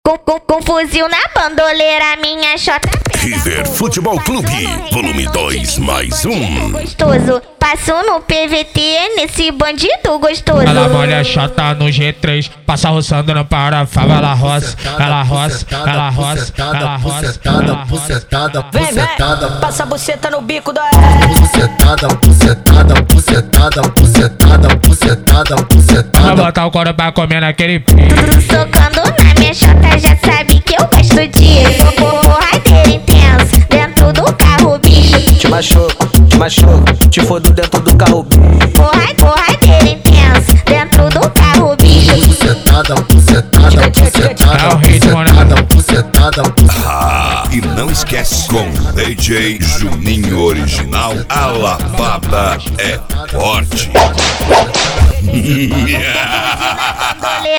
Com fuzil na bandoleira, minha chota River Futebol Clube, volume 2+1. gostoso. Passo no PVT nesse bandido gostoso. Ela molha a chota no G3, passa roçando, não para, fava, ela roça, ela roça, ela roça, ela roça, ela roça. Vem, vem, passa a buceta no bico da Vai botar o couro pra comer naquele pico. Socando na minha chota, já sabe que eu gosto disso. Porradeira intensa dentro do carro, bicho. Te machuco, te fodo dentro do carro. Porradeira intensa dentro do carro, bicho. É o ritmo, né? Ah, e não esquece, com DJ Juninho Original, a lavada é forte.